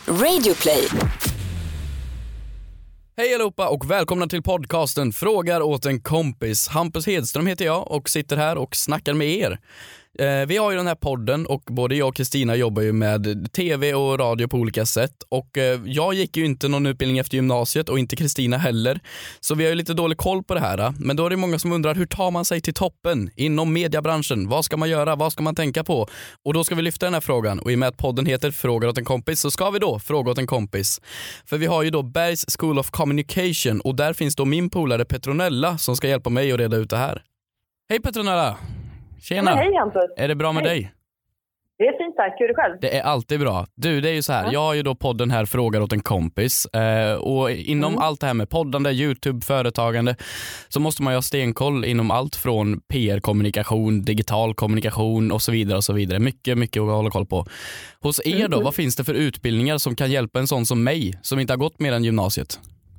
Radioplay. Hej allihopa och välkomna till podcasten Frågar åt en kompis. Hampus Hedström heter jag och sitter här och snackar med er. Vi har ju den här podden och både jag och Kristina jobbar ju med tv och radio på olika sätt. Och jag gick ju inte någon utbildning efter gymnasiet och inte Kristina heller. Så vi har ju lite dålig koll på det här. Men då är det många som undrar, hur tar man sig till toppen inom mediebranschen? Vad ska man göra? Vad ska man tänka på? Och då ska vi lyfta den här frågan. Och i och med att podden heter Frågar åt en kompis så ska vi då fråga åt en kompis. För vi har ju då Bergs School of Communication och där finns då min polare Petronella som ska hjälpa mig att reda ut det här. Hej Petronella! Tjena. Hej Hampus. Är det bra med dig? Det är fint tack, hur är det själv? Det är alltid bra. Du, det är ju så här, jag har ju då podden här Frågar åt en kompis och inom allt det här med poddande, YouTube, företagande så måste man ju ha stenkoll inom allt från PR-kommunikation, digital kommunikation och så vidare och så vidare. Mycket att hålla koll på. Hos er då, vad finns det för utbildningar som kan hjälpa en sån som mig som inte har gått mer än gymnasiet?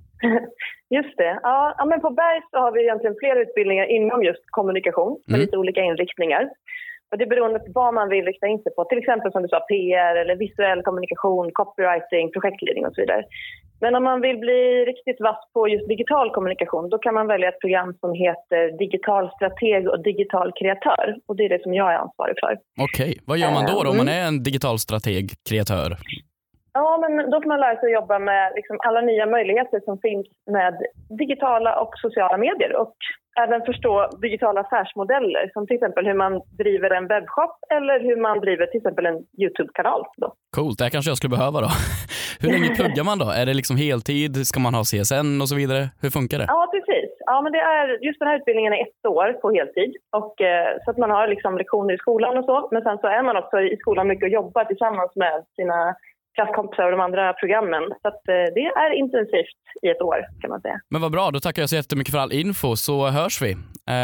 Just det. Ja, men på Berg så har vi egentligen flera utbildningar inom just kommunikation med lite olika inriktningar. Och det är beroende på vad man vill rikta in sig på. Till exempel som du sa, PR eller visuell kommunikation, copywriting, projektledning och så vidare. Men om man vill bli riktigt vass på just digital kommunikation då kan man välja ett program som heter digital strateg och digital kreatör. Och det är det som jag är ansvarig för. Okej, vad gör man då om man är en digital strateg, kreatör? Ja, men då får man lära sig att jobba med liksom alla nya möjligheter som finns med digitala och sociala medier och även förstå digitala affärsmodeller som till exempel hur man driver en webbshop eller hur man driver till exempel en YouTube-kanal. Då. Coolt, det här kanske jag skulle behöva då. Hur länge pluggar man då? Är det liksom heltid? Ska man ha CSN och så vidare? Hur funkar det? Ja, precis. Ja, men det är, just den här utbildningen är 1 år på heltid. Och, så att man har liksom lektioner i skolan och så. Men sen så är man också i skolan mycket och jobbar tillsammans med sina klasskompisar och de andra programmen. Så att, det är intensivt i 1 år kan man säga. Men vad bra, då tackar jag så jättemycket för all info så hörs vi.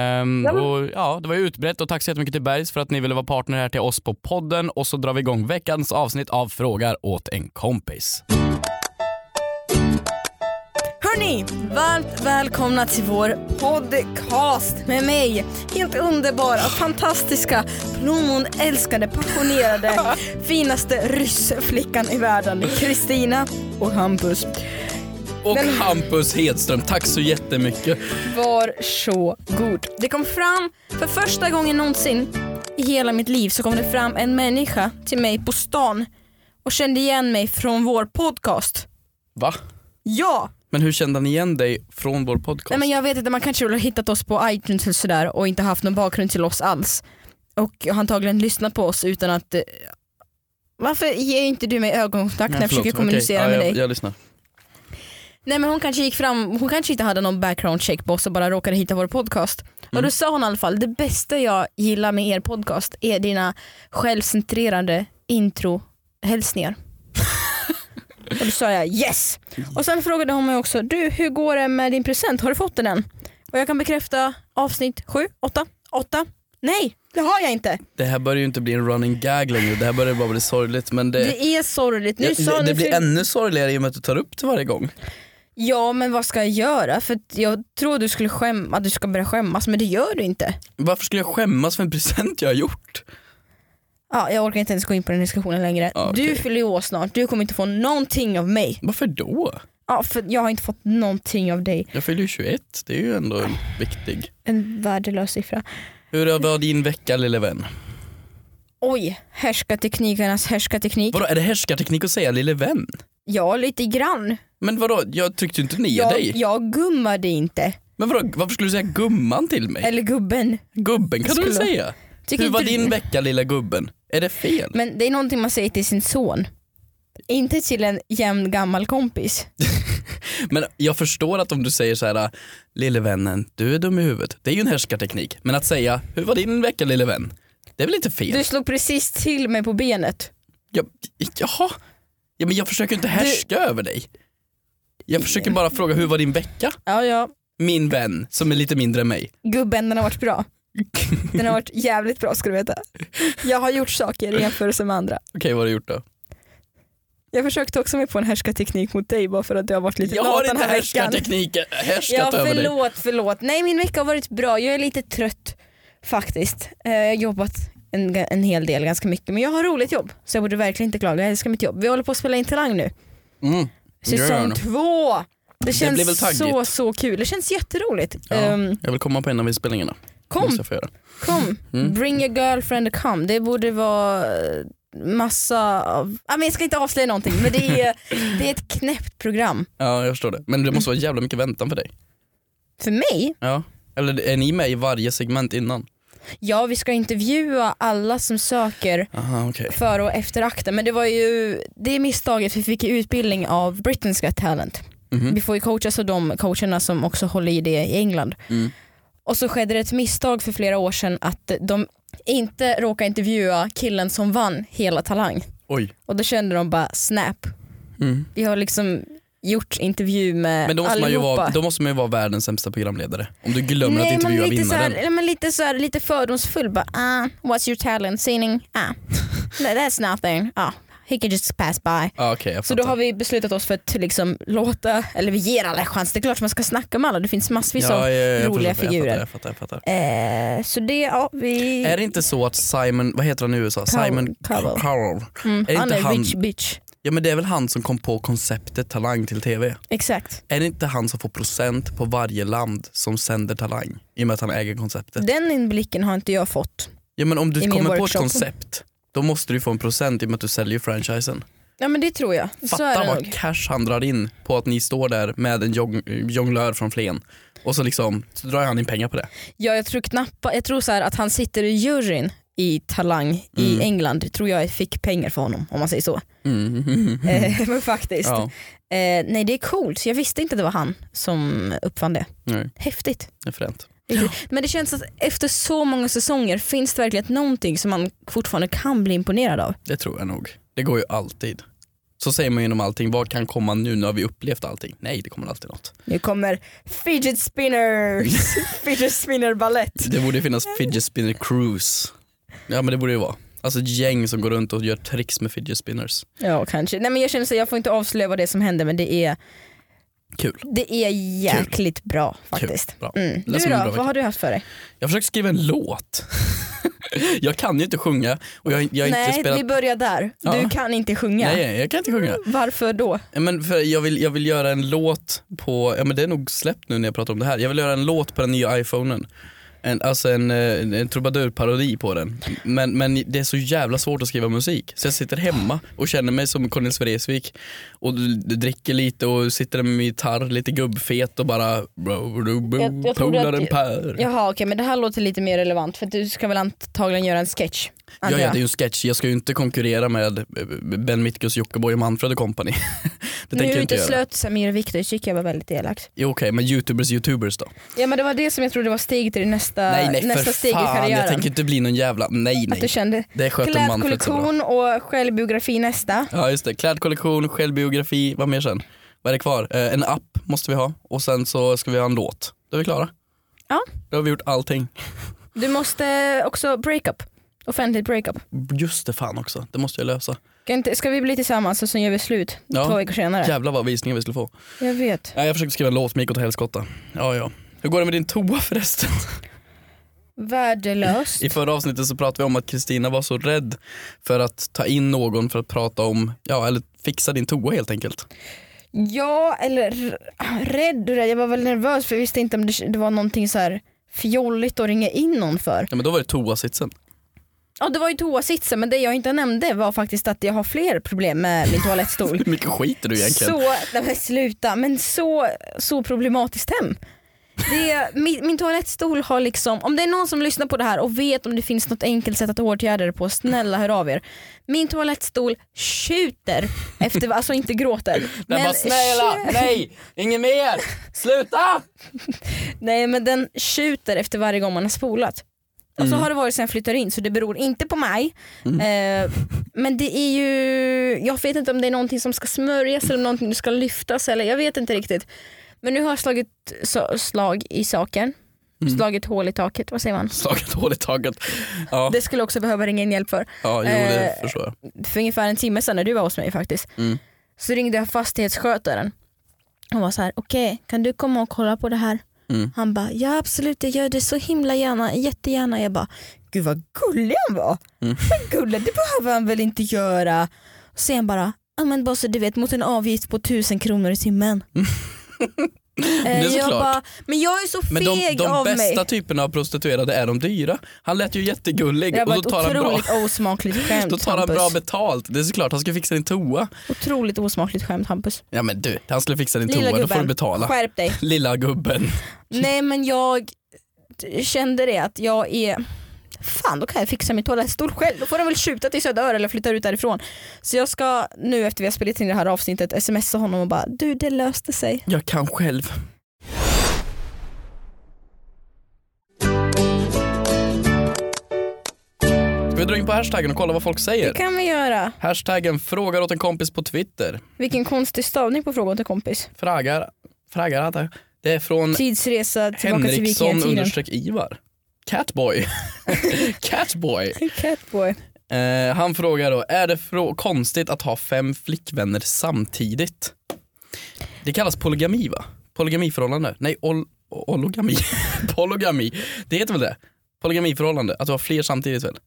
Och ja, det var ju utbrett och tack så jättemycket till Bergs för att ni ville vara partner här till oss på podden. Och så drar vi igång veckans avsnitt av Frågar åt en kompis. Hörni, varmt välkomna till vår podcast med mig. Helt underbara, fantastiska, blommonälskade, passionerade, finaste ryssflickan i världen, Kristina och Hampus. Och Hampus Hedström, tack så jättemycket. Var så god. Det kom fram för första gången någonsin i hela mitt liv så kom det fram en människa till mig på stan och kände igen mig från vår podcast. Va? Ja! Men hur kände ni igen dig från vår podcast? Nej, men jag vet inte, man kanske har hittat oss på iTunes eller sådär och inte haft någon bakgrund till oss alls. Och antagligen lyssnat på oss utan att... Varför ger inte du mig ögonkontakt när jag försöker kommunicera med dig? Jag lyssnar. Nej, men hon kanske gick fram, hon kanske inte hade någon background check på oss och bara råkade hitta vår podcast. Och då sa hon i alla fall, det bästa jag gillar med er podcast är dina självcentrerade intro-hälsningar. Och då sa jag yes. Och sen frågade hon mig också, du, hur går det med din present? Har du fått den än? Och jag kan bekräfta avsnitt 7, 8. Nej, det har jag inte. Det här börjar ju inte bli en running gag längre. Det här börjar bara bli sorgligt. Men det är sorgligt. Det blir ännu sorgligare i och med att du tar upp det varje gång. Ja, men vad ska jag göra? För jag tror du skulle att du ska börja skämmas, men det gör du inte. Varför skulle jag skämmas för en present jag har gjort? Ja, jag orkar inte ens gå in på den diskussionen längre. Okay. Du fyller ju år snart, du kommer inte få någonting av mig. Varför då? Ja, för jag har inte fått någonting av dig. Jag fyller ju 21, det är ju ändå viktig. En värdelös siffra. Hur var din vecka, lille vän? Oj, härskarteknikernas härskarteknik. Vadå, är det härskarteknik att säga lille vän? Ja, lite grann. Men vadå, jag tryckte inte ner dig. Jag gummade inte. Men vadå, varför skulle du säga gumman till mig? Eller gubben. Gubben kan du väl säga? Hur var din vecka, lilla gubben? Är det fel? Men det är någonting man säger till sin son. Inte till en jämn gammal kompis. Men jag förstår att om du säger så här, lille vännen, du är dum i huvudet. Det är ju en härskarteknik. Men att säga, hur var din vecka, lille vän? Det är väl inte fel? Du slog precis till mig på benet. Jaha. Ja, men jag försöker inte härska över dig. Jag försöker bara fråga, hur var din vecka? Ja. Min vän, som är lite mindre än mig. Gubben, den har varit bra. Den har varit jävligt bra, ska du veta. Jag har gjort saker i jämförelse med andra. Okej, vad har du gjort då? Jag försökte också med på en härskarteknik mot dig bara för att du har varit lite lat den här veckan. Härskat över dig. Förlåt. Nej, min vecka har varit bra. Jag är lite trött faktiskt. Jag har jobbat en hel del, ganska mycket. Men jag har roligt jobb, så jag borde verkligen inte klaga. Jag älskar mitt jobb. Vi håller på att spela in Talang nu. Säsong 2. Det känns så kul. Det känns jätteroligt. Ja, jag vill komma på en av inspelningarna. Kom. Bring your girlfriend and come. Det borde vara massa av... men jag ska inte avslöja någonting, men det är ett knäppt program. Ja, jag förstår det. Men det måste vara jävla mycket väntan för dig. För mig? Ja. Eller är ni med i varje segment innan? Ja, vi ska intervjua alla som söker före och efter akten. Men det var ju det misstaget vi fick i utbildning av Britain's Got Talent. Vi får ju coachas av de coacherna som också håller i det i England. Och så skedde det ett misstag för flera år sedan att de inte råkade intervjua killen som vann hela Talang. Oj. Och då kände de bara snap. Vi har liksom gjort intervju med men då måste allihopa. då måste man ju vara världens sämsta programledare. Om du glömmer att intervjua vinnaren. Men lite fördomsfull. Bara, what's your talent? Singing? That's nothing. He can just pass by. Okay, så då har vi beslutat oss för att liksom låta, eller vi ger alla chans. Det är klart man ska snacka med alla. Det finns massvis av roliga figurer. Jag fattar. Så det, vi... Är det inte så att Simon, vad heter han i USA? Simon Cowell. Han är rich bitch. Ja, men det är väl han som kom på konceptet Talang till TV. Exakt. Är det inte han som får procent på varje land som sänder Talang i och med att han äger konceptet? Den inblicken har inte jag fått. Ja, men om du kommer på ett koncept, då måste du få en procent i och med att du säljer franchisen. Ja, men det tror jag. Fatta vad cash han drar in på att ni står där med en jonglör från Flen. Och så liksom så drar han in pengar på det. Ja, jag tror så här att han sitter i juryn i Talang i England. Det tror jag fick pengar för honom, om man säger så. Men faktiskt. Ja. Nej, det är coolt. Jag visste inte det var han som uppfann det. Nej. Häftigt. Det är fränt. Men det känns att efter så många säsonger finns det verkligen någonting som man fortfarande kan bli imponerad av. Det tror jag nog. Det går ju alltid. Så säger man ju inom allting. Vad kan komma nu när vi upplevt allting? Nej, det kommer alltid något. Nu kommer fidget spinners. Fidget spinner ballett. Det borde finnas fidget spinner cruise. Ja, men det borde ju vara. Alltså ett gäng som går runt och gör tricks med fidget spinners. Ja, kanske. Nej, men jag känner så jag får inte avslöja vad det är som händer, men det är kul. Det är jäkligt bra faktiskt. Bra. Du då, vad har du haft för dig? Jag försöker skriva en låt. Jag kan ju inte sjunga och jag Nej, inte spelat... vi börjar där. Du kan inte sjunga. Nej, jag kan inte sjunga. Varför då? Men för jag vill göra en låt på, men det är nog släppt nu när jag pratar om det här. Jag vill göra en låt på den nya iPhonen. En trubadurparodi på den. Men det är så jävla svårt att skriva musik. Så jag sitter hemma och känner mig som Cornelis Vreeswijk och dricker lite och sitter med min gitarr lite gubbfet och bara jag polar en pär. Jaha, okej, men det här låter lite mer relevant för att du ska väl antagligen göra en sketch. Ja, det är ju en sketch. Jag ska ju inte konkurrera med Ben Mitkus, Jockiboi och Manfred & Company. Det tänker jag inte göra. Nu slöt Samir och Viktor, tycker jag var väldigt elakt. Jo, okej, men YouTubers då? Ja, men det var det som jag trodde var steget i nästa steg i karriären. Jag tänker inte bli någon jävla... Nej. Att du kände det sköter Manfred så bra. Klädkollektion och självbiografi nästa. Ja, just det. Klädkollektion, självbiografi, vad mer sen? Vad är det kvar? En app måste vi ha och sen så ska vi ha en låt. Då är vi klara. Ja. Då har vi gjort allting. Du måste också breakup. Offentligt breakup. Just det, fan också. Det måste jag lösa. Ska vi bli tillsammans och så gör vi slut 2 veckor senare? Jävlar vad visningar vi skulle få. Jag vet. Ja, jag försökte skriva en låt med Mikko till helskotta. Ja. Hur går det med din toa förresten? Värdelöst. I förra avsnittet så pratade vi om att Kristina var så rädd för att ta in någon för att prata om, eller fixa din toa helt enkelt. Ja, eller rädd. Jag var väl nervös för jag visste inte om det var någonting så här fjolligt att ringa in någon för. Ja, men då var det toasitsen. Ja, det var ju toasitsen, men det jag inte nämnde var faktiskt att jag har fler problem med min toalettstol. Hur mycket skiter du egentligen? Sluta, men så problematiskt hem. Min toalettstol har liksom, om det är någon som lyssnar på det här och vet om det finns något enkelt sätt att åtgärda det på, snälla hör av er. Min toalettstol tjuter efter, alltså inte gråter. Den bara snälla, nej, ingen mer, sluta! Nej, men den tjuter efter varje gång man har spolat. Och så har det varit sen jag flyttar in, så det beror inte på mig. Men det är ju, jag vet inte om det är någonting som ska smörjas eller någonting som ska lyftas, eller jag vet inte riktigt. Men nu har jag slagit slag i saken. Slagit hål i taket, vad säger man? Slagit hål i taket, ja. Det skulle också behöva ringa in hjälp för. Ja, jo, det förstår jag. För ungefär en timme sedan när du var hos mig faktiskt. Så ringde jag fastighetsskötaren. Och var så här, okej, kan du komma och kolla på det här? Han bara, ja absolut, jag gör det så himla gärna, jättegärna. Jag bara, gud vad gullig han var. Vad gullig, det behöver han väl inte göra. Och sen bara, men boss, du vet, mot en avgift på 1000 kronor i timmen. Det är jag såklart. bara, men jag är så feg Men av de mig. bästa typerna av prostituerade är de dyra. Han lät ju jättegullig. Det var och ett då tar otroligt osmakligt skämt. Då tar han Hampus. bra betalt. Det är såklart, han ska fixa din toa. Otroligt osmakligt skämt, Hampus. Ja men du, han skulle fixa din Lilla toa, då får du gubben, betala. skärp dig. Lilla gubben. Nej men jag kände det att jag är... Fan, då kan jag fixa min toalettstol själv. Då får den väl skjuta till Södör eller flytta ut därifrån. Så jag ska nu efter vi har spelat in det här avsnittet smsa honom och bara, du, det löste sig. Jag kan själv. Ska vi dra in på hashtaggen och kolla vad folk säger? Det kan vi göra. Hashtaggen frågar åt en kompis på Twitter. Vilken konstig stavning på frågan till kompis. Frågar att det är från Tidsresa tillbaka till vikingatiden. Henriksson_Ivar. Catboy. Catboy. Catboy. Han frågar då, är det konstigt att ha 5 flickvänner samtidigt? Det kallas polygami, va? Polygamiförhållande. Nej, ologami. Polygami. Det heter väl det? Polygamiförhållande. Att du har fler samtidigt väl?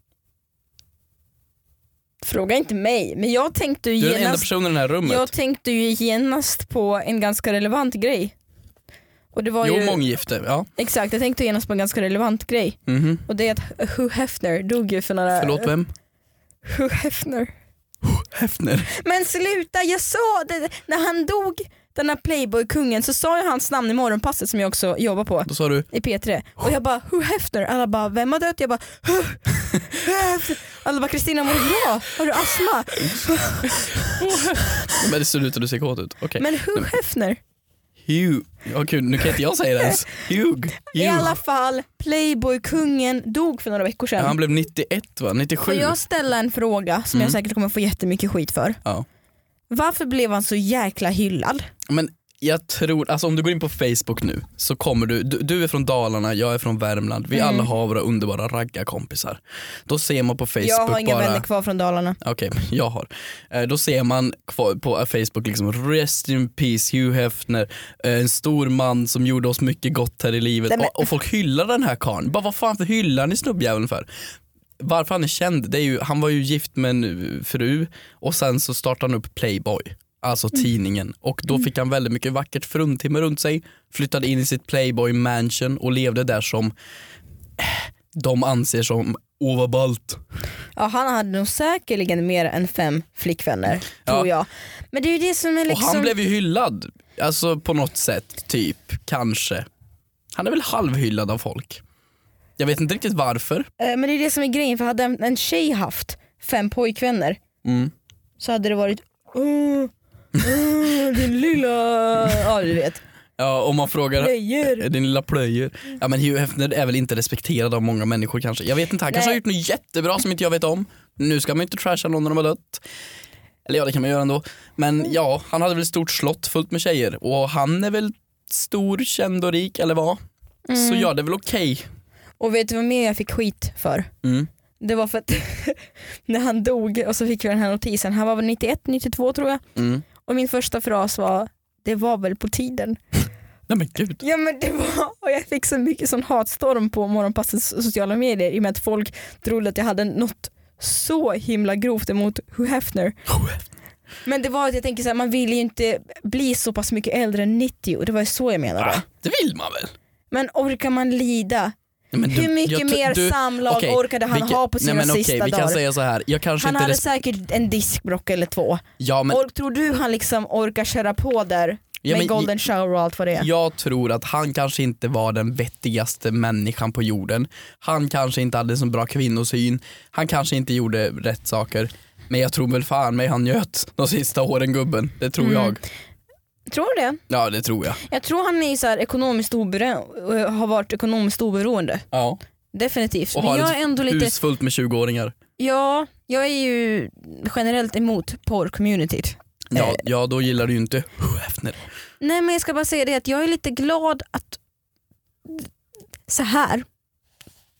Fråga inte mig, men jag tänkte ju Du är den enda personen i det här rummet. Jag tänkte ju genast på en ganska relevant grej. Och det var ju månggifte, ja. Exakt, jag tänkte genast på en ganska relevant grej. Och det är att Hugh Hefner dog ju för några... Förlåt, vem? Hugh Hefner. Hefner. Men sluta, jag sa det, när han dog, den här Playboy-kungen, så sa jag hans namn i morgonpasset som jag också jobbar på. Då sa du i P3. Och jag bara, Hugh Hefner. Alla bara, vem har dött? Jag bara, Hefner. Alla bara, Kristina, mår du bra? Har du astma? Men det ser ut att du ser kåt ut. Okay. Men Hugh Hefner. Hugh. Ja, kul. Nu kan inte jag säga det ens. Hugh. I alla fall, Playboy-kungen dog för några veckor sedan. Ja, han blev 91, va? 97. Får jag ställa en fråga som jag säkert kommer få jättemycket skit för? Ja. Varför blev han så jäkla hyllad? Men jag tror, alltså om du går in på Facebook nu så kommer du är från Dalarna, jag är från Värmland. Vi alla har våra underbara raggarkompisar. Då ser man på Facebook jag har inga bara... vänner kvar från Dalarna. Okej, jag har. Då ser man på Facebook liksom rest in peace Hugh Hefner, en stor man som gjorde oss mycket gott här i livet. Och folk hyllar den här karln. Bara vad fan för hyllar ni snubbjäveln för? Varför han är känd, det är ju, han var ju gift med en fru och sen så startade han upp Playboy, alltså tidningen, och då fick han väldigt mycket vackert fruntimmer runt sig, flyttade in i sitt Playboy mansion och levde där som de anser som overballt. Ja, han hade nog säkerligen mer än 5 flickvänner, tror jag. Men det är ju det som är liksom... Och han blev ju hyllad, alltså på något sätt, typ, kanske. Han är väl halvhyllad av folk. Jag vet inte riktigt varför. Men det är det som är grejen, för hade en tjej haft 5 pojkvänner så hade det varit din lilla... Ja, du vet. Ja, om man frågar plöjer. Din lilla plöjer. Ja, men Hugh Hefner är väl inte respekterad av många människor kanske. Jag vet inte, han kanske har gjort något jättebra som inte jag vet om. Nu ska man inte trasha någon när de har dött. Eller ja, det kan man göra ändå. Men ja, han hade väl ett stort slott fullt med tjejer. Och han är väl stor, känd och rik, eller vad? Så ja, det är väl okej. Och vet du vad mer jag fick skit för? Det var för att när han dog och så fick jag den här notisen. Han var väl 91, 92 tror jag. Och min första fras var, det var väl på tiden. Nej men gud. Ja men det var, och jag fick så mycket sån hatstorm på morgonpassets sociala medier i och med att folk trodde att jag hade något så himla grovt emot Hugh Hefner. Men det var att jag tänker så här, man vill ju inte bli så pass mycket äldre än 90, och det var så jag menade. Det vill man väl? Men orkar man lida? Men hur mycket mer samlag orkade han ha på sina sista dagar? Vi kan säga så här. Han hade säkert en diskbrock eller 2. Ja, men... tror du han liksom orkar köra på där med golden shower och allt vad det är? Jag tror att han kanske inte var den vettigaste människan på jorden. Han kanske inte hade så bra kvinnosyn. Han kanske inte gjorde rätt saker. Men jag tror väl fan mig han njöt de sista åren, gubben. Det tror jag. Tror du det? Ja, det tror jag. Jag tror han är så här ekonomiskt har varit ekonomiskt oberoende. Ja. Definitivt. Och men har jag ett är ändå hus fullt med 20-åringar. Ja, jag är ju generellt emot porr-communityt. Ja, då gillar du ju inte Hefner. Nej, men jag ska bara säga det att jag är lite glad att så här.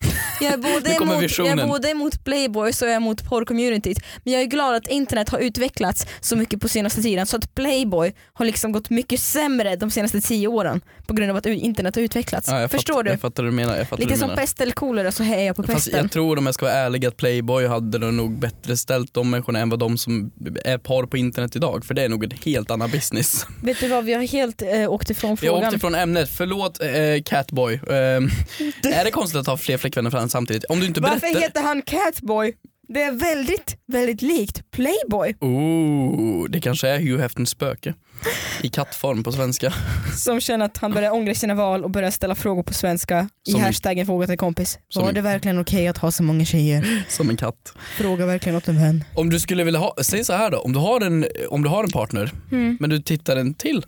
Jag Nu kommer visionen. är både emot Playboy så jag är emot porrcommunityt. Men jag är glad att internet har utvecklats så mycket på senaste tiden så att Playboy har liksom gått mycket sämre de senaste 10 åren på grund av att internet har utvecklats. Ja, Förstår du? Jag fattar vad du menar. Lite som pest eller kolera så är jag på Fast pesten. jag tror om jag ska vara ärlig att Playboy hade det nog bättre ställt de människorna än vad de som är par på internet idag. För det är nog en helt annan business. Vet du vad, vi har helt åkt ifrån frågan. Jag åkte från ämnet, förlåt Catboy. Är det konstigt att ha fler flickvänner samtidigt? Om du inte berättar... Varför heter han Catboy? Det är väldigt, väldigt likt Playboy. Det kanske är Hugh Hefners spöke. I kattform på svenska. Som känner att han börjar ångra sina val och börjar ställa frågor på svenska i hashtaggen fråga till kompis. Var det verkligen okej att ha så många tjejer? Som en katt. Fråga verkligen åt en vän. Om du skulle vilja ha, säg så här då, om du har en partner men du tittar en till.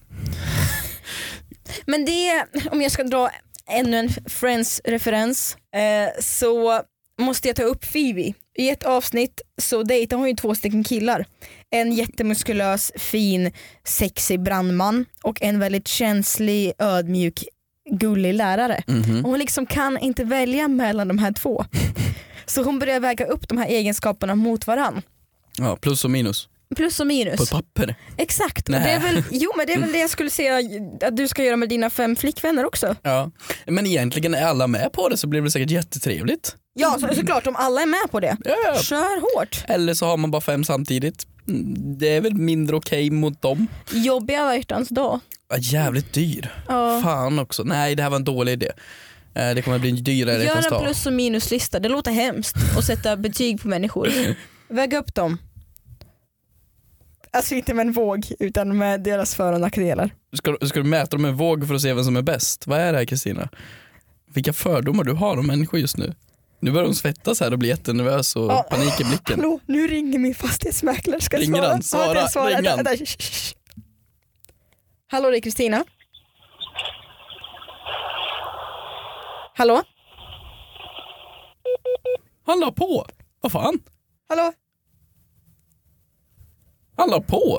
Men det, om jag ska dra ännu en Friends-referens så måste jag ta upp Phoebe. I ett avsnitt så dejtar hon ju 2 stycken killar. En jättemuskulös, fin, sexig brandman och en väldigt känslig, ödmjuk, gullig lärare. Och hon liksom kan inte välja mellan de här 2. Så hon börjar väga upp de här egenskaperna mot varann. Ja, plus och minus. Plus och minus. På ett papper. Exakt. Och det är väl, men det är väl det jag skulle säga att du ska göra med dina 5 flickvänner också. Ja, men egentligen är alla med på det så blir det säkert jättetrevligt. Ja, såklart om alla är med på det. Ja. Kör hårt. Eller så har man bara 5 samtidigt. Det är väl mindre okej mot dem. Jobbiga alla hjärtans dag. Ja, jävligt dyr. Ja. Fan också. Nej, det här var en dålig idé. Det kommer att bli dyrare. Gör en plus- och minuslista. Det låter hemskt att sätta betyg på människor. Väga upp dem. Alltså inte med en våg utan med deras för- och nackdelar. Ska du mäta dem med en våg för att se vem som är bäst? Vad är det här, Kristina? Vilka fördomar du har om människor just nu. Nu börjar hon svettas här och blir jättenervös och panik i blicken. Hallå, nu ringer min fastighetsmäklare. Ska ringer svara? Han? Svara. Ring han. Hallå, det är Kristina. Hallå? Han la på. Vad fan? Hallå? Han la på.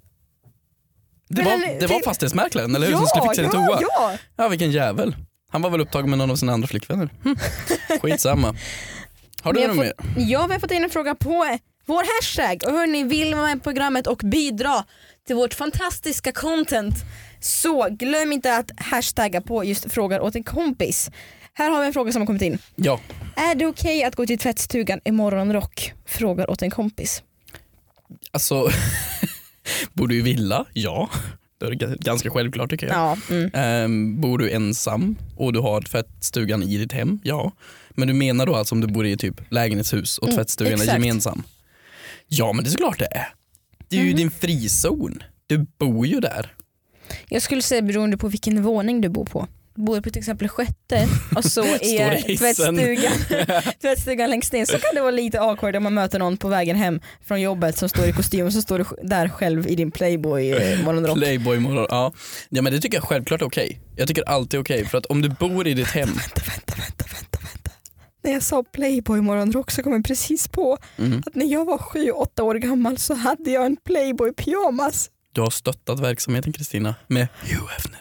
Det var fastighetsmäklaren, eller hur? Som skulle fixa din toa. Ja, vilken jävel. Han var väl upptagen med någon av sina andra flickvänner. Skitsamma. Har du något mer? Ja, vi har fått in en fråga på vår hashtag. Och hörni, vill vara med på programmet och bidra till vårt fantastiska content, så glöm inte att hashtagga på just frågar åt en kompis. Här har vi en fråga som har kommit in. Ja. Är det okej att gå till tvättstugan i morgonrock? Frågar åt en kompis. Alltså, bor du i villa? Ja. Det är ganska självklart tycker jag. Ja. Bor du ensam och du har tvättstugan i ditt hem? Ja. Men du menar då alltså om du bor i typ lägenhetshus och tvättstugan är gemensam? Ja, men det är såklart det är. Det är ju din frizon. Du bor ju där. Jag skulle säga beroende på vilken våning du bor på. Bor på till exempel 6:e och så är tvättstugan längst ner, så kan det vara lite awkward om man möter någon på vägen hem från jobbet som står i kostym och så står du där själv i din Playboy morgonrock. Playboy morgon, ja. Ja, men det tycker jag självklart är okej. Jag tycker alltid okej, för att om du bor i ditt hem... Vänta. När jag sa Playboy morgonrock så kom jag precis på att när jag var 7-8 år gammal så hade jag en Playboy pyjamas. Du har stöttat verksamheten, Kristina, med Hugh Hefner.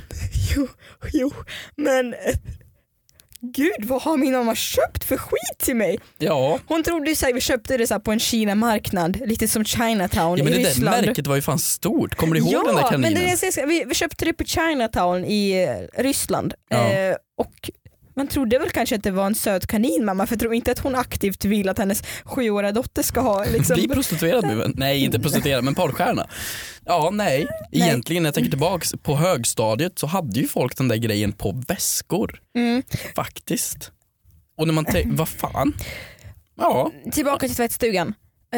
Jo, men gud, vad har min mamma köpt för skit till mig? Ja. Hon trodde ju att vi köpte det så på en Kina-marknad, lite som Chinatown i Ryssland. Ja, men det där märket var ju fan stort. Kommer du ihåg den där kaninen? Ja, men vi köpte det på Chinatown i Ryssland. Ja. Och man trodde väl kanske att det var en söt kanin, mamma, för jag tror inte att hon aktivt vill att hennes 7-åriga dotter ska ha liksom... Bli prostituerad. Nej, inte prostituerad, men porrstjärna. Ja, nej. Egentligen när jag tänker tillbaks på högstadiet så hade ju folk den där grejen på väskor. Faktiskt. Och när man vad fan? Ja. Tillbaka till tvättstugan.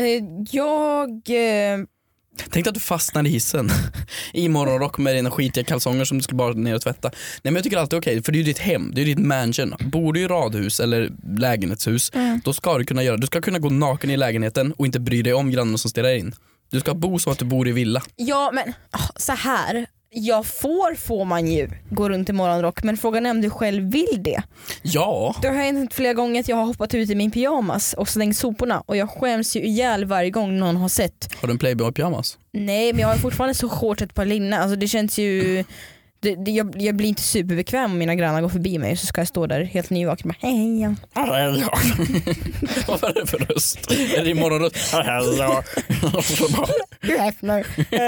Tänk att du fastnar i hissen i morgonrock med dina skitiga kalsonger som du skulle bara ner och tvätta. Nej, men jag tycker alltid okej, för det är ju ditt hem, det är ditt mansion. Bor du i radhus eller lägenhetshus, då ska du kunna du ska kunna gå naken i lägenheten och inte bry dig om grannen som stirrar in. Du ska bo så att du bor i villa. Ja, men så här. Får man ju gå runt i morgonrock, men frågan är om du själv vill det. Ja. Det har hänt flera gånger att jag har hoppat ut i min pyjamas och slängt soporna, och jag skäms ju ihjäl varje gång någon har sett. Har du en Playboy pyjamas? Nej, men jag har fortfarande så hårt ett par linne. Alltså det känns ju Jag blir inte superbekväm om mina grannar går förbi mig, så ska jag stå där helt nyvaken och bara hej. Vad var det för röst? Är det i morgonröst? Du häfnar.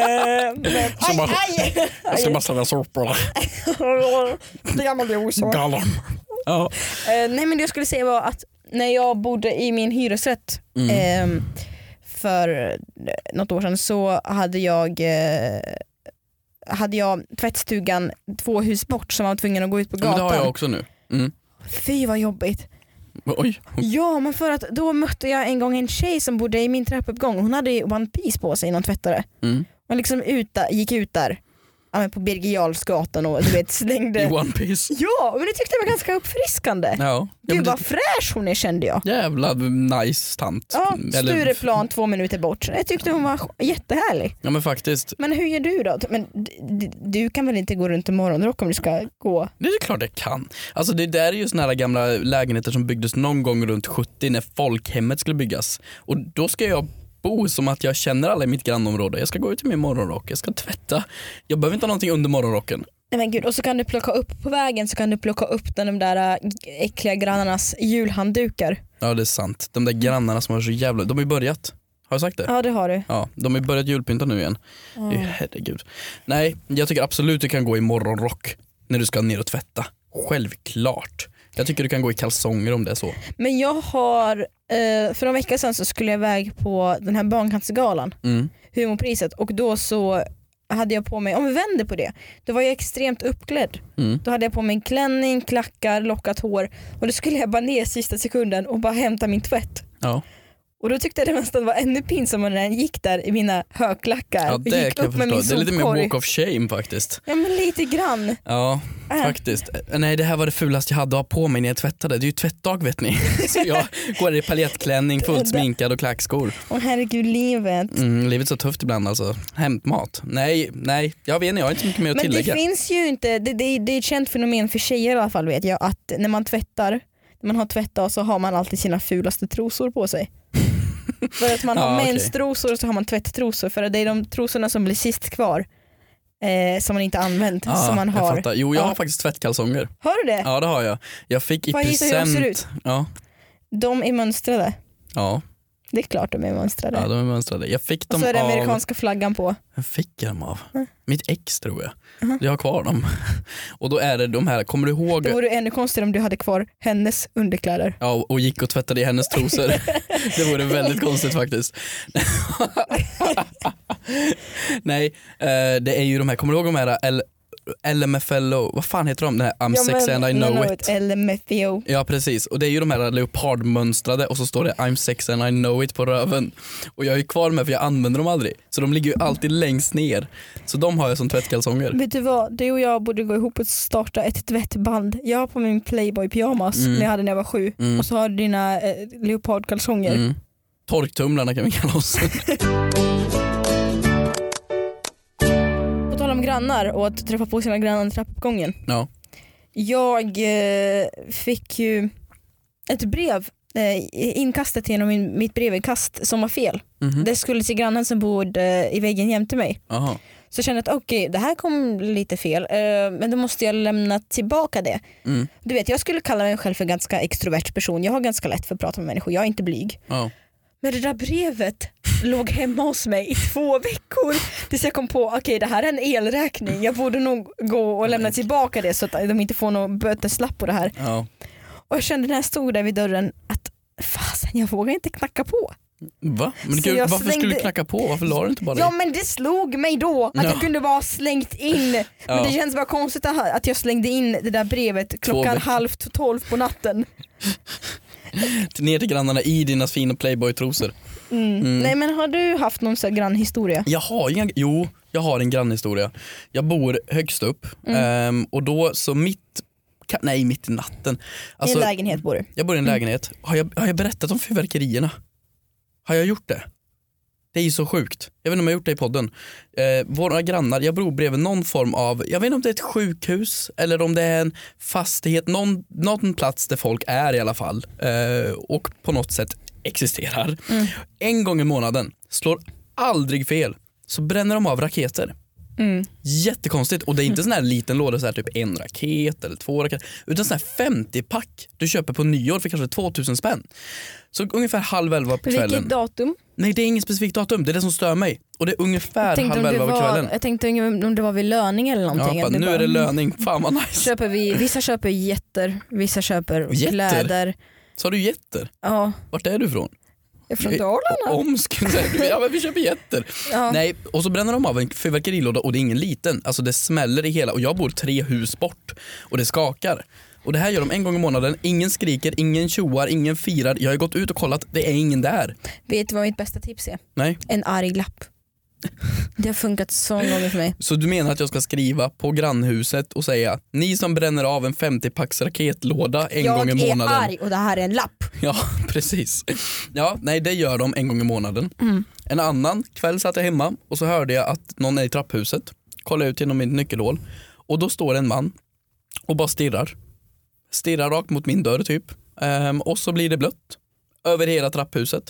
Jag ska bara ställa sopor. Det gamla blir osår. Galen. Ja. Nej, men det jag skulle säga var att när jag bodde i min hyresrätt för något år sedan, så hade jag tvättstugan 2 hus bort, som var tvungen att gå ut på gatan. Men det har jag också nu. Fy vad jobbigt. Oj. Ja, men för att då mötte jag en gång en tjej som bodde i min trappuppgång. Hon hade One Piece på sig, någon tvättare. Hon liksom gick ut där på Birger Jarlsgatan och du vet, slängde i One Piece. Ja, men det tyckte jag var ganska uppfriskande. Ja. Gud vad fräsch hon är, kände jag. Jävla nice tant. Ja, Stureplan 2 minuter bort. Jag tyckte hon var jättehärlig. Ja, men faktiskt. Men hur gör du då? Men du kan väl inte gå runt i morgonrock om du ska gå? Det är klart jag kan. Alltså det där är ju såna här gamla lägenheter som byggdes någon gång runt 70 när folkhemmet skulle byggas. Och då ska jag bo som att jag känner alla i mitt grannområde. Jag ska gå ut i min morgonrock, jag ska tvätta. Jag behöver inte ha någonting under morgonrocken. Nej men gud, och så kan du plocka upp på vägen, så kan du plocka upp de där äckliga grannarnas julhanddukar. Ja, det är sant. De där grannarna som har så jävla... De har ju börjat. Har jag sagt det? Ja, det har du. Ja, de har ju börjat julpynta nu igen. Herregud. Nej, jag tycker absolut du kan gå i morgonrock när du ska ner och tvätta. Självklart. Jag tycker du kan gå i kalsonger om det är så. Men jag har, för en vecka sedan så skulle jag iväg på den här barncancergalan, humorpriset, och då så hade jag på mig, om vi vänder på det, då var jag extremt uppklädd. Då hade jag på mig en klänning, klackar, lockat hår, och då skulle jag bara ner sista sekunden och bara hämta min tvätt. Ja. Och då tyckte jag det nästan var ännu pinsammare när jag gick där i mina högklackar. Ja, det gick upp med min sopkorg. Det är lite mer walk of shame faktiskt. Ja, men lite grann. Ja, faktiskt. Nej, det här var det fulaste jag hade att ha på mig när jag tvättade. Det är ju tvättdag, vet ni. Så jag går i paljettklänning, fullt sminkad och klackskor. Åh herregud, livet. Livet är så tufft ibland alltså. Hämtmat. Nej, jag vet inte, jag har inte så mycket mer att tillägga. Men det finns ju inte, det är ett känt fenomen för tjejer i alla fall, vet jag, att när man tvättar, när man har tvättat, så har man alltid sina fulaste trosor på sig. För att man har menstrosor, så har man tvätttrosor, för det är de trosorna som blir sist kvar som man inte använt, som man har. Jo, jag har faktiskt tvättkalsonger. Har du det? Ja, det har jag. Jag fick i present. Hur de ser ut? Ja. De är mönstrade. Ja. Det är klart de är mönstrade. Ja, de är mönstrade. Jag fick dem och så är det amerikanska flaggan på. Jag fick dem av mitt ex, tror jag. Jag har kvar dem. Och då är det de här, kommer du ihåg? Det vore ännu konstigare om du hade kvar hennes underkläder. Ja, och gick och tvättade i hennes trosor. Det vore väldigt konstigt faktiskt. Nej, det är ju de här, kommer du ihåg de här LMFLO, vad fan heter de? Den här I'm sexy and I know it. LMFAO. Ja, precis. Och det är ju de här leopardmönstrade, och så står det I'm sexy and I know it på röven. Och jag är ju kvar med, för jag använder dem aldrig. Så de ligger ju alltid längst ner. Så de har jag som tvättkalsonger. Vet du vad? Du och jag borde gå ihop och starta ett tvättband. Jag har på min Playboy pyjamas när jag hade när jag var 7. Och så har du dina leopardkalsonger. Torktumlarna kan vi kalla oss. Om grannar och att träffa på sina grannar i trappuppgången. Ja. Jag fick ju ett brev inkastat genom mitt brevinkast som var fel. Det skulle till grannen som bodde i väggen jämte mig. Aha. Så jag kände att okej, det här kom lite fel, men då måste jag lämna tillbaka det. Du vet, jag skulle kalla mig själv för ganska extrovert person. Jag har ganska lätt för att prata med människor, jag är inte blyg. Men det där brevet låg hemma hos mig i 2 veckor tills jag kom på, okej, det här är en elräkning. Jag borde nog gå och lämna tillbaka det så att de inte får någon böteslapp på det här. Och jag kände när jag stod där vid dörren att fasen, jag vågar inte knacka på. Va? Men gud, varför skulle du knacka på? Varför la du inte bara det? Ja, men det slog mig då att jag kunde bara slängt in. Men det känns bara konstigt att jag slängde in det där brevet klockan 11:30 på natten. Ner till grannarna i dina fina Playboy-trosor. Nej, men har du haft någon sån grannhistoria? Jag har en grannhistoria. Jag bor högst upp och då så mitt i natten. Alltså, i en lägenhet bor du? Jag bor i en lägenhet. Har jag berättat om fyrverkerierna? Har jag gjort det? Det är ju så sjukt. Jag vet inte om jag har gjort det i podden. Våra grannar, jag bor bredvid någon form av, jag vet inte om det är ett sjukhus eller om det är en fastighet, någon plats där folk är i alla fall och på något sätt existerar. En gång i månaden, slår aldrig fel, så bränner de av raketer. Jättekonstigt. Och det är inte sån här liten låda så här typ 1 raket eller 2 raketer, utan sån här 50-pack du köper på nyår för kanske 2000 spänn. Så ungefär 10:30 på kvällen. Vilket datum? Nej, det är inget specifikt datum, det är det som stör mig. Och det är ungefär 10:30 på kvällen. Jag tänkte om det var vid löning eller någonting. Ja, nu är det löning, fan vad nice. Vissa köper jätter, vissa köper kläder. Så har du jätter? Ja. Vart är du ifrån? Jag är från Dalarna. Omsk, ja men vi köper jätter. Ja. Nej, och så bränner de av en fyrverkerilåda och det är ingen liten. Alltså det smäller i hela, och jag bor 3 hus bort och det skakar. Och det här gör de en gång i månaden, ingen skriker, ingen tjoar, ingen firar. Jag har gått ut och kollat, det är ingen där. Vet du vad mitt bästa tips är? Nej. En arg lapp. Det har funkat så gånger för mig. Så du menar att jag ska skriva på grannhuset och säga, ni som bränner av en 50-packs raketlåda en gång i månaden. Jag är arg och det här är en lapp. Ja, precis. Ja, nej, det gör de en gång i månaden. En annan kväll satt jag hemma och så hörde jag att någon är i trapphuset. Kollade ut genom mitt nyckelhål och då står en man och bara stirrar rakt mot min dörr typ. Och så blir det blött över hela trapphuset.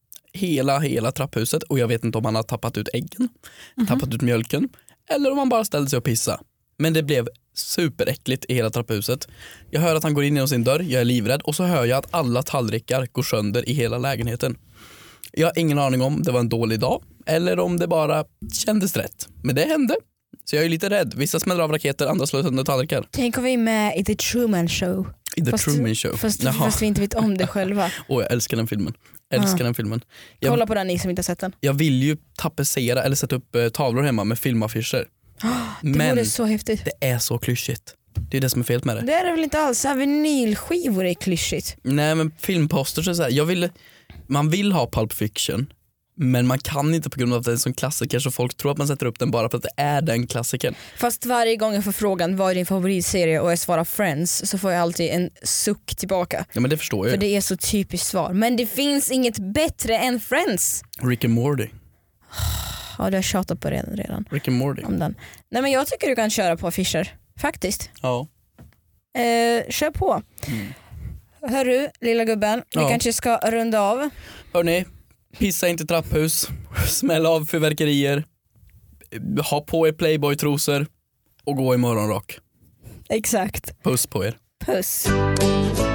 Hela trapphuset, och jag vet inte om han har tappat ut äggen, tappat ut mjölken, eller om han bara ställde sig och pissa. Men det blev superäckligt i hela trapphuset. Jag hör att han går in genom sin dörr, jag är livrädd, och så hör jag att alla tallrikar går sönder i hela lägenheten. Jag har ingen aning om det var en dålig dag eller om det bara kändes rätt. Men det hände. Så jag är lite rädd. Vissa smäller av raketer, andra slår sönder tallrikar. Tänk om vi är med i The Truman Show. Truman Show. Fast vi inte vet om det själva. Jag älskar den filmen. Den filmen. Kolla på den, ni som inte har sett den. Jag vill ju tapetsera eller sätta upp tavlor hemma med filmaffischer. Det vore så häftigt. Det är så klyschigt. Det är det som är fel med det. Det är det väl inte alls. Vinylskivor är klyschigt. Nej, men filmposters är så här. Man vill ha Pulp Fiction, men man kan inte på grund av att det är en sån klassiker, så folk tror att man sätter upp den bara för att det är den klassiken. Fast varje gång jag får frågan vad är din favoritserie och jag svarar Friends, så får jag alltid en suck tillbaka. Ja, men det förstår jag. För det är så typiskt svar. Men det finns inget bättre än Friends. Rick and Morty. Ja, du har tjatat på redan. Rick and Morty. Om den. Nej, men jag tycker du kan köra på affischer. Faktiskt. Ja. Kör på. Hörru, lilla gubben. Vi kanske ska runda av. Hörrni, pissa inte trapphus. Smäll av fyrverkerier. Ha på er Playboy-trosor och gå i morgonrock. Exakt. Puss på er. Puss.